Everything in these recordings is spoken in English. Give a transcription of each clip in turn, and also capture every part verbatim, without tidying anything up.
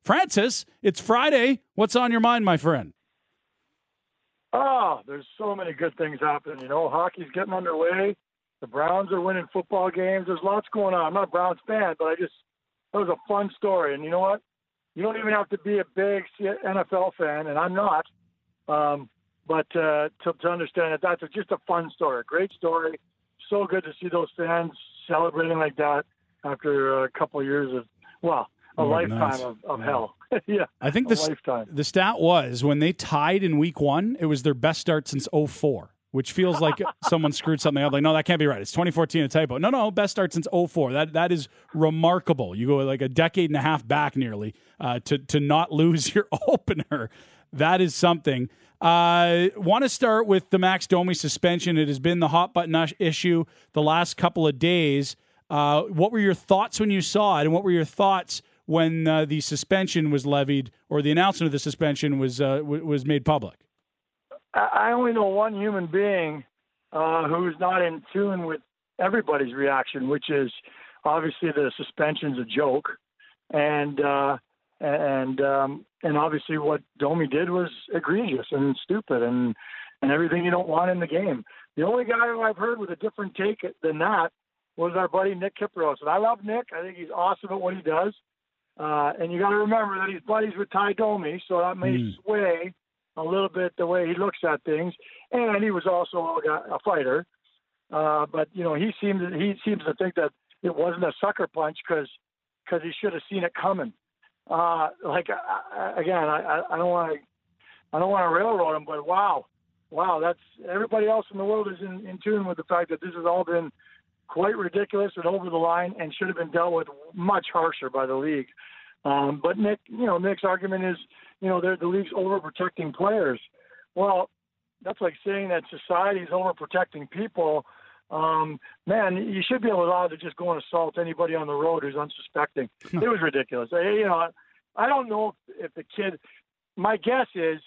Francis, it's Friday. What's on your mind, my friend? Oh, there's so many good things happening. You know, hockey's getting underway. The Browns are winning football games. There's lots going on. I'm not a Browns fan, but I just, that was a fun story. And you know what? You don't even have to be a big N F L fan, and I'm not. Um, but uh, to, to understand that that's a, just a fun story, a great story. So good to see those fans celebrating like that after a couple of years of, well, a Oh, lifetime nice. of, of Yeah. hell. yeah, I think a the, lifetime. the stat was when they tied in week one, it was their best start since oh four, which feels like someone screwed something up. Like, no, that can't be right. It's twenty fourteen, a typo. No, no, best start since oh four. That That is remarkable. You go like a decade and a half back nearly uh, to, to not lose your opener. That is something. I uh, want to start with the Max Domi suspension. It has been the hot button issue the last couple of days. Uh, what were your thoughts when you saw it, and what were your thoughts when uh, the suspension was levied or the announcement of the suspension was uh, w- was made public? I only know one human being uh, who's not in tune with everybody's reaction, which is obviously the suspension's a joke, and uh, and um, and obviously what Domi did was egregious and stupid and and everything you don't want in the game. The only guy who I've heard with a different take than that was our buddy Nick Kypreos. And I love Nick. I think he's awesome at what he does. Uh, and you got to remember that he's buddies with Ty Domi, so that may mm. sway a little bit the way he looks at things. And he was also a, a fighter. Uh, but, you know, he seems he seems to think that it wasn't a sucker punch because because he should have seen it coming. Uh, like, uh, again, I, I don't want to I don't want to railroad him, but wow. Wow, that's everybody else in the world is in, in tune with the fact that this has all been quite ridiculous and over the line and should have been dealt with much harsher by the league. Um, but Nick, you know, Nick's argument is, you know, they're the league's overprotecting players. Well, that's like saying that society is overprotecting people. Um, man, you should be allowed to just go and assault anybody on the road who's unsuspecting. It was ridiculous. I, you know, I don't know if, if the kid. My guess is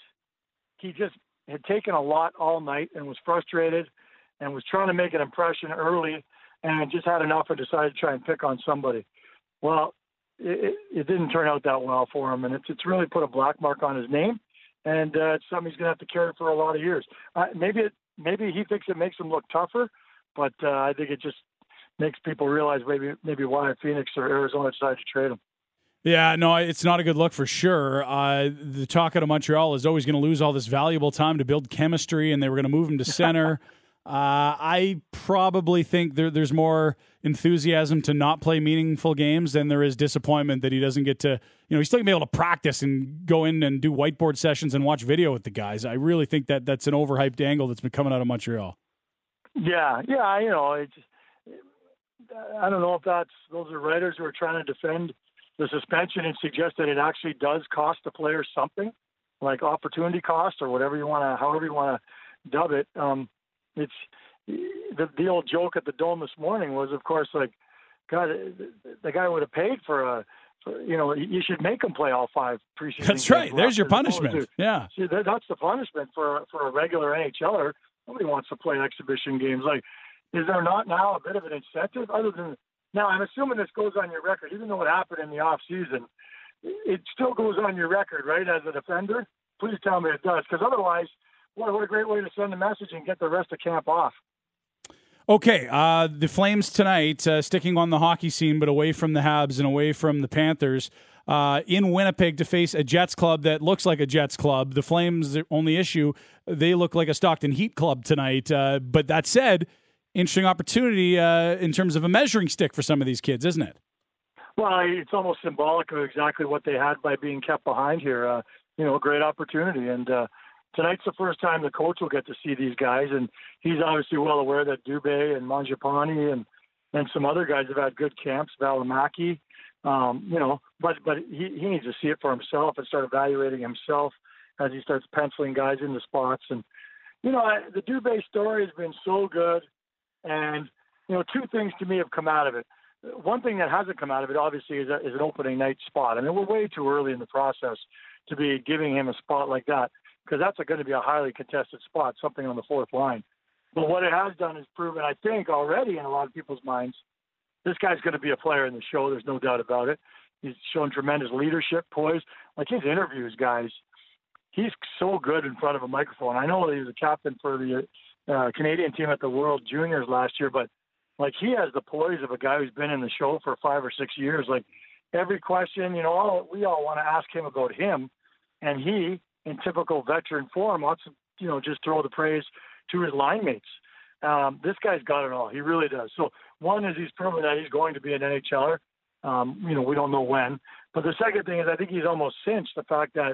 he just had taken a lot all night and was frustrated and was trying to make an impression early and just had enough and decided to try and pick on somebody. Well, it, it didn't turn out that well for him, and it's it's really put a black mark on his name, and uh, it's something he's going to have to carry for a lot of years. Uh, maybe it, maybe he thinks it makes him look tougher, but uh, I think it just makes people realize maybe maybe why Phoenix or Arizona decided to trade him. Yeah, no, it's not a good look for sure. Uh, the talk out of Montreal is always going to lose all this valuable time to build chemistry, and they were going to move him to center. Uh, I probably think there, there's more enthusiasm to not play meaningful games than there is disappointment that he doesn't get to, you know, he's still going to be able to practice and go in and do whiteboard sessions and watch video with the guys. I really think that that's an overhyped angle that's been coming out of Montreal. Yeah, yeah, you know, it's, I don't know if that's, those are writers who are trying to defend the suspension and suggest that it actually does cost the player something, like opportunity cost or whatever you want to, however you want to dub it. Um, It's the, the old joke at the Dome this morning was, of course, like, God, the, the guy would have paid for a, for, you know, you should make him play all five preseason. That's right. There's your punishment. To, yeah. See, that, that's the punishment for for a regular NHLer. Nobody wants to play exhibition games. Like, is there not now a bit of an incentive other than now? I'm assuming this goes on your record, even though it happened in the off season. It still goes on your record, right? As a defender, please tell me it does, because otherwise. What, what a great way to send a message and get the rest of camp off. Okay, uh, the Flames tonight, uh, sticking on the hockey scene, but away from the Habs and away from the Panthers, uh, in Winnipeg to face a Jets club that looks like a Jets club. The Flames, the only issue, they look like a Stockton Heat club tonight. Uh, but that said, interesting opportunity uh, in terms of a measuring stick for some of these kids, isn't it? Well, it's almost symbolic of exactly what they had by being kept behind here. Uh, you know, a great opportunity. And, uh, tonight's the first time the coach will get to see these guys, and he's obviously well aware that Dubé and Mangiapane and, and some other guys have had good camps, Valimaki, um, you know, but but he, he needs to see it for himself and start evaluating himself as he starts penciling guys into spots. And, you know, I, the Dubé story has been so good, and, you know, two things to me have come out of it. One thing that hasn't come out of it, obviously, is, a, is an opening night spot. I mean, we're way too early in the process to be giving him a spot like that, because that's going to be a highly contested spot, something on the fourth line. But what it has done is proven, I think, already in a lot of people's minds, this guy's going to be a player in the show. There's no doubt about it. He's shown tremendous leadership, poise. Like his interviews, guys, he's so good in front of a microphone. I know he was a captain for the uh, Canadian team at the World Juniors last year, but like he has the poise of a guy who's been in the show for five or six years. Like every question, you know, all, we all want to ask him about him, and he, in typical veteran form, wants to, you know, just throw the praise to his line mates. Um, this guy's got it all. He really does. So one is he's proven that he's going to be an N H L er. Um, you know, we don't know when. But the second thing is I think he's almost cinched the fact that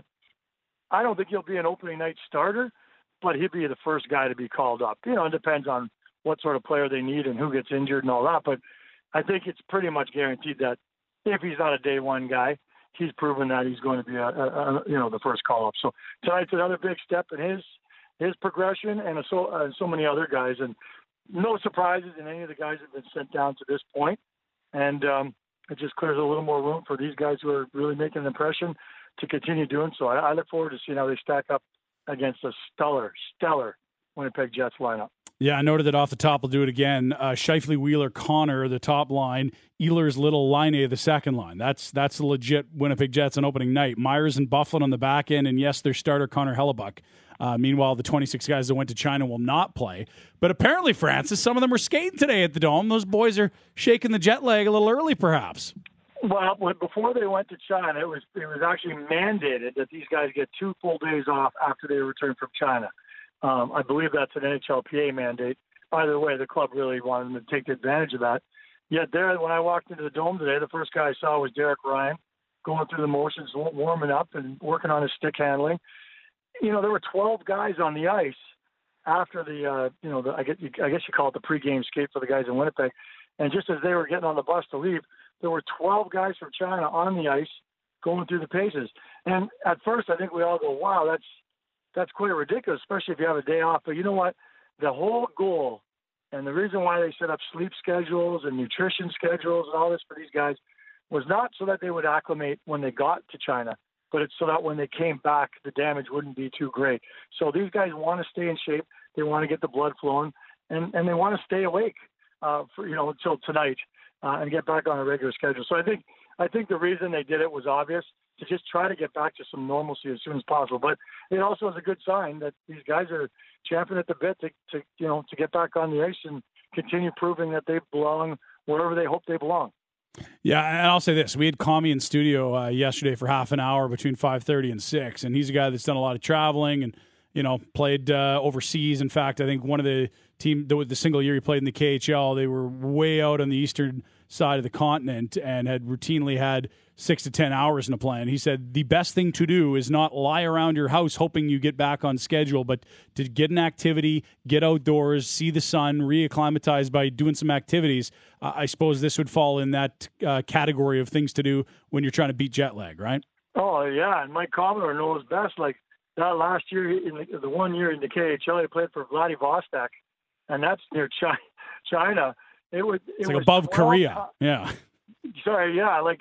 I don't think he'll be an opening night starter, but he'll be the first guy to be called up. You know, it depends on what sort of player they need and who gets injured and all that. But I think it's pretty much guaranteed that if he's not a day one guy, he's proven that he's going to be a, a, a you know the first call up. So tonight's another big step in his his progression, and so uh, so many other guys, and no surprises in any of the guys that have been sent down to this point. And um, it just clears a little more room for these guys who are really making an impression to continue doing so. I, I look forward to seeing how they stack up against a stellar, stellar Winnipeg Jets lineup. Yeah, I noted that off the top. We'll do it again. Uh, Scheifele, Wheeler, Connor, the top line. Ehlers, Little, Laine, the second line. That's that's a legit Winnipeg Jets on opening night. Myers and Bufflin on the back end, and yes, their starter, Connor Hellebuck. Uh, meanwhile, the twenty-six guys that went to China will not play. But apparently, Francis, some of them were skating today at the Dome. Those boys are shaking the jet lag a little early, perhaps. Well, before they went to China, it was it was actually mandated that these guys get two full days off after they return from China. Um, I believe that's an N H L P A mandate. Either way, the club really wanted them to take advantage of that. Yet there, when I walked into the Dome today, the first guy I saw was Derek Ryan going through the motions, warming up and working on his stick handling. You know, there were twelve guys on the ice after the, uh, you know, the, I, guess, I guess you call it the pregame skate for the guys in Winnipeg. And just as they were getting on the bus to leave, there were twelve guys from China on the ice going through the paces. And at first, I think we all go, wow, that's that's quite ridiculous, especially if you have a day off. But you know what? The whole goal and the reason why they set up sleep schedules and nutrition schedules and all this for these guys was not so that they would acclimate when they got to China, but it's so that when they came back, the damage wouldn't be too great. So these guys want to stay in shape. They want to get the blood flowing, and, and they want to stay awake uh, for, you know, until tonight uh, and get back on a regular schedule. So I think I think the reason they did it was obvious, to just try to get back to some normalcy as soon as possible. But it also is a good sign that these guys are champing at the bit to, to you know, to get back on the ice and continue proving that they belong wherever they hope they belong. Yeah, and I'll say this. We had Kami in studio uh, yesterday for half an hour between five thirty and six, and he's a guy that's done a lot of traveling and, you know, played uh, overseas. In fact, I think one of the team, the, the single year he played in the K H L, they were way out on the eastern side of the continent and had routinely had six to ten hours in a plan. He said the best thing to do is not lie around your house hoping you get back on schedule, but to get an activity, get outdoors, see the sun, reacclimatize by doing some activities. Uh, I suppose this would fall in that uh, category of things to do when you're trying to beat jet lag, right? Oh, yeah, and Mike Commodore knows best. Like that last year, in the, the one year in the K H L, he played for Vladivostok, and that's near China. China. It would. It it's like was above Korea. Time, yeah. Sorry, yeah, like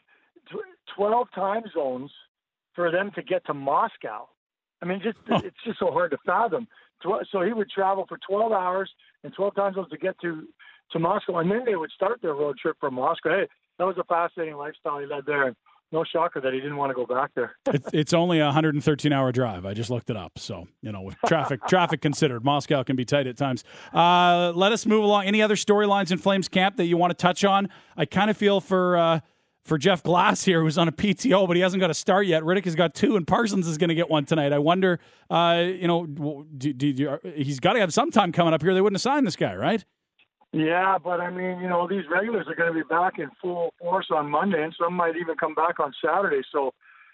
twelve time zones for them to get to Moscow. I mean, just oh. it's just so hard to fathom. So he would travel for twelve hours and twelve time zones to get to, to Moscow, and then they would start their road trip from Moscow. Hey, that was a fascinating lifestyle he led there. And no shocker that he didn't want to go back there. it's, it's only a one hundred thirteen hour drive. I just looked it up. So, you know, with traffic traffic considered, Moscow can be tight at times. Uh, let us move along. Any other storylines in Flames camp that you want to touch on? I kind of feel for uh, for Jeff Glass here, who's on a P T O, but he hasn't got a start yet. Riddick has got two, and Parsons is going to get one tonight. I wonder, uh, you know, do, do, do, he's got to have some time coming up here. They wouldn't have signed this guy, right? Yeah, but I mean, you know, these regulars are going to be back in full force on Monday, and some might even come back on Saturday. So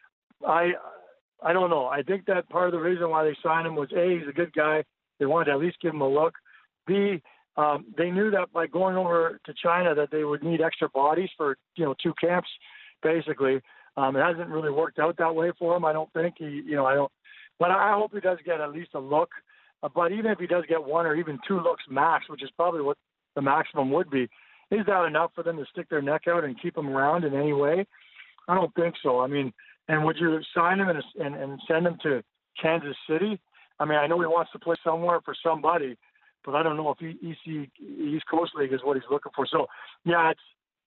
I I don't know. I think that part of the reason why they signed him was, A, he's a good guy. They wanted to at least give him a look. B, um, they knew that by going over to China that they would need extra bodies for, you know, two camps, basically. Um, it hasn't really worked out that way for him, I don't think. He, you know, I don't. But I hope he does get at least a look. Uh, but even if he does get one or even two looks max, which is probably what the maximum would be, is that enough for them to stick their neck out and keep him around in any way? I don't think so. I mean, and would you sign him and, and, and send him to Kansas City? I mean, I know he wants to play somewhere for somebody, but I don't know if E C East Coast League is what he's looking for. So, yeah, it's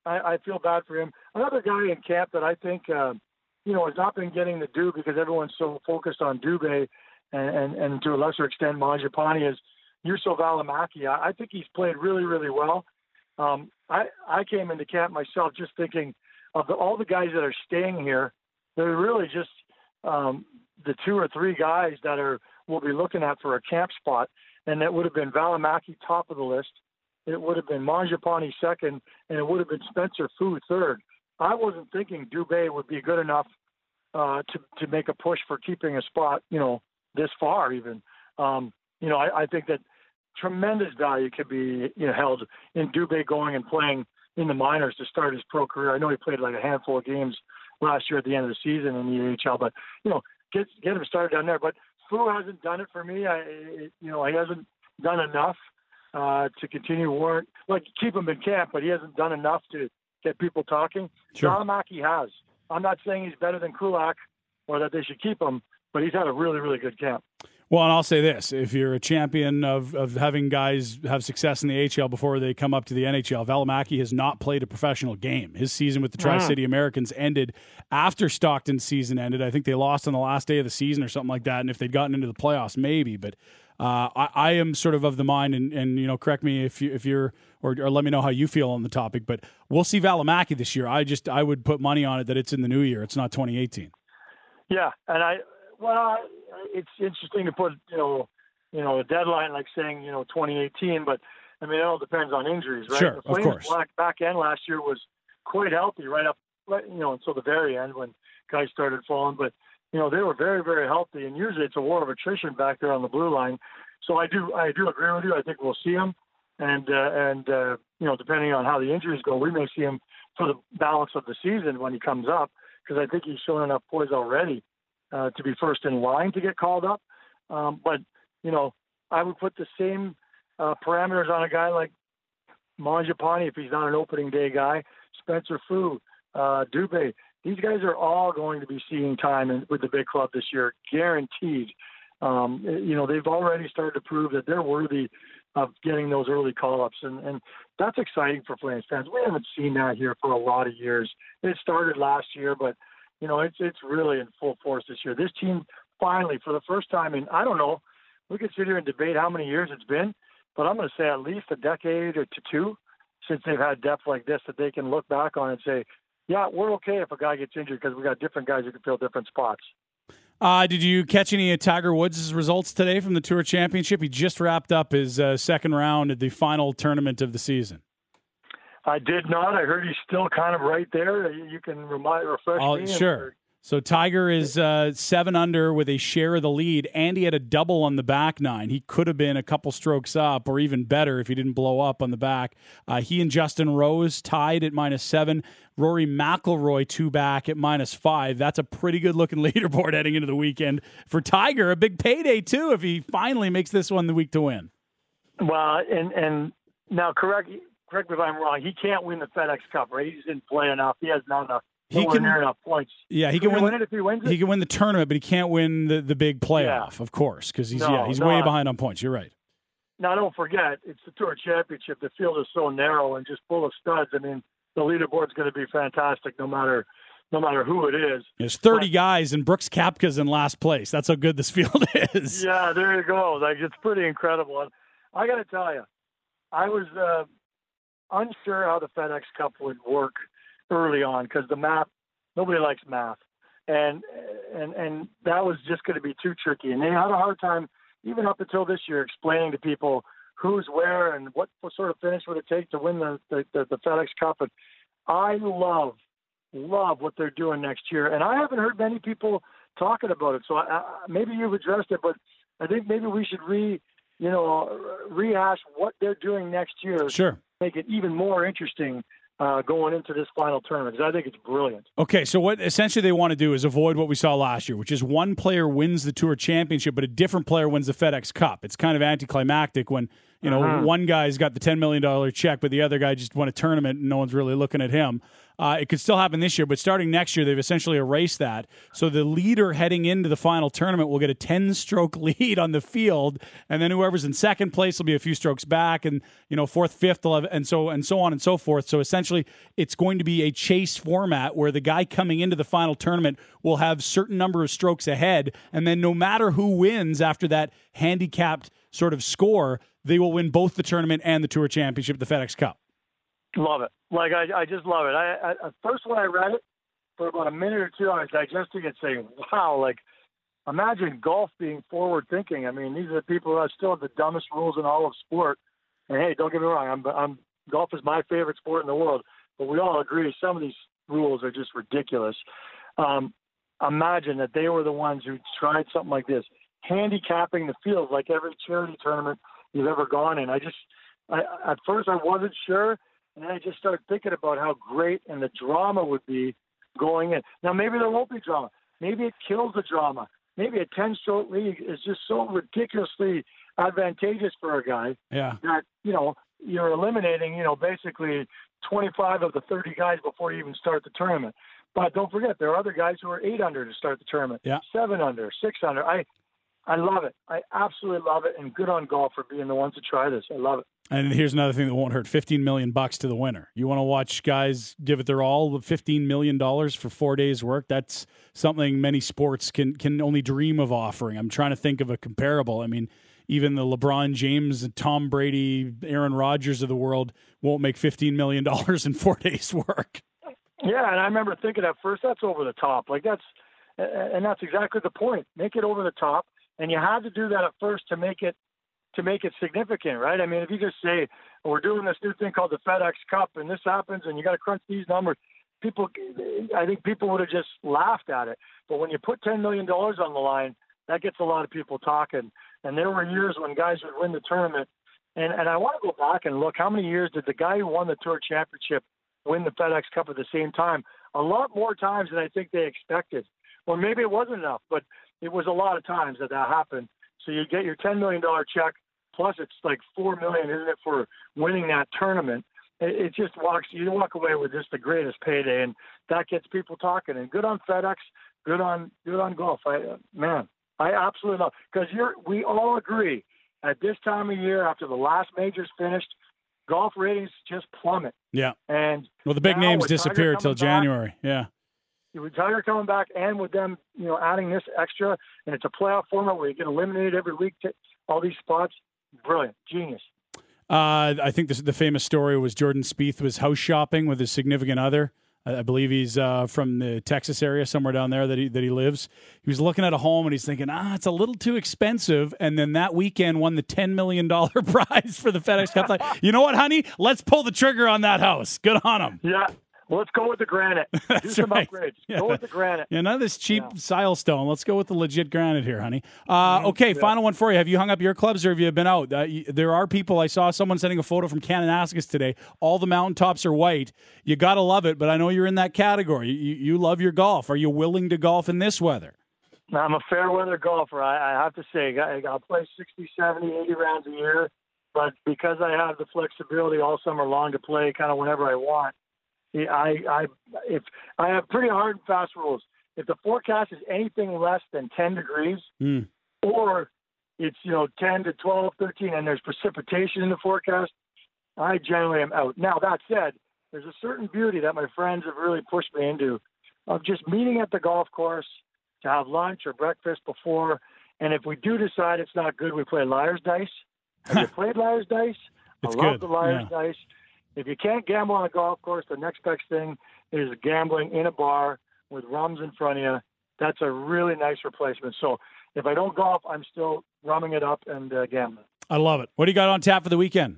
I, I feel bad for him. Another guy in camp that I think, uh, you know, has not been getting the due because everyone's so focused on Dubé and, and, and to a lesser extent Mangiapane is Juuso Välimäki. I, I think he's played really, really well. Um, I, I came into camp myself just thinking of the, all the guys that are staying here. They're really just um, the two or three guys that are we'll be looking at for a camp spot, and that would have been Välimäki top of the list. It would have been Mangiapane second, and it would have been Spencer Fu third. I wasn't thinking Dubé would be good enough uh, to to make a push for keeping a spot, you know, this far even. Um, you know, I, I think that tremendous value could be you know held in Dubé going and playing in the minors to start his pro career. I know he played like a handful of games last year at the end of the season in the A H L, but you know, get get him started down there. But Fu hasn't done it for me. I, it, you know, he hasn't done enough uh, to continue warrant like keep him in camp, but he hasn't done enough to get people talking. Sure. Välimäki has. I'm not saying he's better than Kulak or that they should keep him, but he's had a really, really good camp. Well, and I'll say this. If you're a champion of, of having guys have success in the A H L before they come up to the N H L, Välimäki has not played a professional game. His season with the Tri-City Americans ended after Stockton's season ended. I think they lost on the last day of the season or something like that, and if they'd gotten into the playoffs, maybe. But uh, I, I am sort of of the mind, and, and you know, correct me if, you, if you're, or, or let me know how you feel on the topic, but we'll see Välimäki this year. I just I would put money on it that it's in the new year. It's not twenty eighteen. Yeah, and I, well, it's interesting to put, you know, you know, a deadline like saying, you know, twenty eighteen, but I mean, it all depends on injuries, right? Sure, the of course. Back, back end last year was quite healthy right up, right, you know, until the very end when guys started falling. But, you know, they were very, very healthy, and usually it's a war of attrition back there on the blue line. So I do, I do agree with you. I think we'll see him, and uh, and uh, you know, depending on how the injuries go, we may see him for the balance of the season when he comes up, because I think he's shown enough poise already uh, to be first in line to get called up. Um, but you know, I would put the same uh, parameters on a guy like Mangiapane if he's not an opening day guy, Spencer Fu, uh, Dubé. These guys are all going to be seeing time in, with the big club this year, guaranteed. Um, you know, they've already started to prove that they're worthy of getting those early call-ups, and, and that's exciting for Flames fans. We haven't seen that here for a lot of years. It started last year, but, you know, it's it's really in full force this year. This team finally, for the first time in, I don't know, we could sit here and debate how many years it's been, but I'm going to say at least a decade or to two since they've had depth like this that they can look back on and say, yeah, we're okay if a guy gets injured because we got different guys who can fill different spots. Uh, did you catch any of Tiger Woods' results today from the Tour Championship? He just wrapped up his uh, second round at the final tournament of the season. I did not. I heard he's still kind of right there. You can remind, refresh oh, me. Sure. So Tiger is uh, seven under with a share of the lead, and he had a double on the back nine. He could have been a couple strokes up, or even better if he didn't blow up on the back. Uh, he and Justin Rose tied at minus seven. Rory McIlroy two back at minus five. That's a pretty good-looking leaderboard heading into the weekend. For Tiger, a big payday, too, if he finally makes this one the week to win. Well, and and now correct correct me if I'm wrong. He can't win the FedEx Cup, right? He just didn't play enough. He has not enough. He can near enough points. Yeah, he can, can win, win it if he wins it. He can win the tournament, but he can't win the, the big playoff, yeah. of course, because he's no, yeah he's no, way behind on points. You're right. Now, don't forget, it's the Tour Championship. The field is so narrow and just full of studs. I mean, the leaderboard's going to be fantastic, no matter no matter who it is. There's thirty but, guys, and Brooks Koepka's in last place. That's how good this field is. Yeah, there you go. Like, it's pretty incredible. And I got to tell you, I was uh, unsure how the FedEx Cup would work early on because the map. Nobody likes math, and and and that was just going to be too tricky. And they had a hard time, even up until this year, explaining to people who's where and what sort of finish would it take to win the the, the, the FedEx Cup. And I love love what they're doing next year, and I haven't heard many people talking about it. So I, I, maybe you've addressed it, but I think maybe we should re you know rehash what they're doing next year. Sure, make it even more interesting. Uh, going into this final tournament, because I think it's brilliant. Okay, so what essentially they want to do is avoid what we saw last year, which is one player wins the Tour Championship, but a different player wins the FedEx Cup. It's kind of anticlimactic when, you know, uh-huh. one guy's got the ten million dollars check, but the other guy just won a tournament and no one's really looking at him. Uh, it could still happen this year, but starting next year, they've essentially erased that. So the leader heading into the final tournament will get a ten-stroke lead on the field, and then whoever's in second place will be a few strokes back, and you know fourth, fifth, will have, and so and so on and so forth. So essentially, it's going to be a chase format where the guy coming into the final tournament will have certain number of strokes ahead, and then no matter who wins after that handicapped sort of score, they will win both the tournament and the Tour Championship, the FedEx Cup. Love it. Like, I, I just love it. I, I, at first, when I read it, for about a minute or two, I was digesting it saying, wow, like, imagine golf being forward-thinking. I mean, these are the people that still have the dumbest rules in all of sport. And, hey, don't get me wrong, I'm, I'm, golf is my favorite sport in the world, but we all agree some of these rules are just ridiculous. Um, imagine that they were the ones who tried something like this, handicapping the field like every charity tournament you've ever gone in. I just, I, at first I wasn't sure, and then I just started thinking about how great and the drama would be going in. Now, maybe there won't be drama. Maybe it kills the drama. Maybe a ten-stroke lead is just so ridiculously advantageous for a guy yeah. that, you know, you're eliminating, you know, basically twenty-five of the thirty guys before you even start the tournament. But don't forget, there are other guys who are eight under to start the tournament, yeah. seven under, six under. I, I love it. I absolutely love it, and good on golf for being the ones to try this. I love it. And here's another thing that won't hurt: fifteen million bucks to the winner. You want to watch guys give it their all? Fifteen million dollars for four days' work. That's something many sports can can only dream of offering. I'm trying to think of a comparable. I mean, even the LeBron James, Tom Brady, Aaron Rodgers of the world won't make fifteen million dollars in four days' work. Yeah, and I remember thinking at first, that's over the top. Like that's, and that's exactly the point. Make it over the top. And you had to do that at first to make it to make it significant, right? I mean, if you just say, we're doing this new thing called the FedEx Cup, and this happens, and you got to crunch these numbers, people, I think people would have just laughed at it. But when you put ten million dollars on the line, that gets a lot of people talking. And there were years when guys would win the tournament. And, and I want to go back and look, how many years did the guy who won the Tour Championship win the FedEx Cup at the same time? A lot more times than I think they expected. Or maybe it wasn't enough, but it was a lot of times that that happened. So you get your ten million dollars check, plus it's like four million dollars, isn't it, for winning that tournament. It, it just walks, you walk away with just the greatest payday, and that gets people talking. And good on FedEx, good on good on golf. I, man, I absolutely love, because you're we all agree at this time of year, after the last major's finished, golf ratings just plummet. Yeah. And well, the big names disappear till January. Back, yeah. With Tiger coming back, and with them, you know, adding this extra, and it's a playoff format where you get eliminated every week, to all these spots. Brilliant, genius. Uh, I think this, the famous story was Jordan Spieth was house shopping with his significant other. I, I believe he's uh, from the Texas area, somewhere down there that he that he lives. He was looking at a home and he's thinking, ah, it's a little too expensive. And then that weekend won the ten million dollars prize for the FedEx Cup. Like, you know what, honey? Let's pull the trigger on that house. Good on him. Yeah. Well, let's go with the granite. Do some right. upgrades. Yeah. Go with the granite. Yeah, none of this cheap yeah. silestone. Let's go with the legit granite here, honey. Uh, okay, yeah. Final one for you. Have you hung up your clubs or have you been out? Uh, you, there are people. I saw someone sending a photo from Kananaskis today. All the mountaintops are white. You got to love it, but I know you're in that category. You, you love your golf. Are you willing to golf in this weather? I'm a fair weather golfer. I, I have to say, I, I'll play sixty, seventy, eighty rounds a year, but because I have the flexibility all summer long to play kind of whenever I want, I, I, if I have pretty hard and fast rules. If the forecast is anything less than ten degrees, mm. or it's, you know, ten to twelve, thirteen, and there's precipitation in the forecast, I generally am out. Now, that said, there's a certain beauty that my friends have really pushed me into of just meeting at the golf course to have lunch or breakfast before. And if we do decide it's not good, we play liar's dice. Have you played liar's dice? It's I love good. the liar's yeah. dice. If you can't gamble on a golf course, the next best thing is gambling in a bar with rums in front of you. That's a really nice replacement. So if I don't golf, I'm still rumming it up and uh, gambling. I love it. What do you got on tap for the weekend?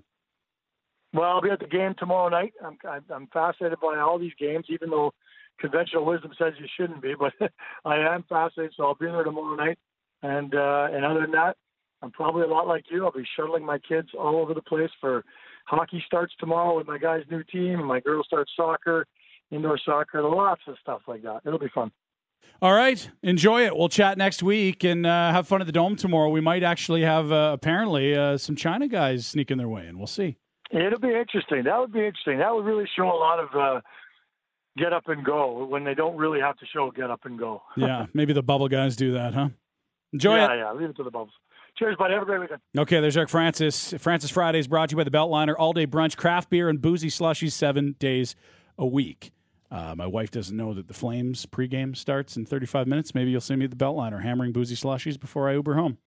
Well, I'll be at the game tomorrow night. I'm, I'm fascinated by all these games, even though conventional wisdom says you shouldn't be. But I am fascinated, so I'll be there tomorrow night. And uh, and other than that, I'm probably a lot like you. I'll be shuttling my kids all over the place for hockey starts tomorrow with my guy's new team, and my girl starts soccer, indoor soccer, lots of stuff like that. It'll be fun. All right. Enjoy it. We'll chat next week and uh, have fun at the Dome tomorrow. We might actually have, uh, apparently, uh, some China guys sneaking their way in. We'll see. It'll be interesting. That would be interesting. That would really show a lot of uh, get up and go when they don't really have to show get up and go. Yeah, maybe the bubble guys do that, huh? Enjoy yeah, it. Yeah, leave it to the bubbles. Cheers, buddy. Have a great weekend. Okay, there's Eric Francis. Francis Fridays brought to you by the Beltliner. All-day brunch, craft beer, and boozy slushies seven days a week. Uh, my wife doesn't know that the Flames pregame starts in thirty-five minutes. Maybe you'll see me at the Beltliner hammering boozy slushies before I Uber home.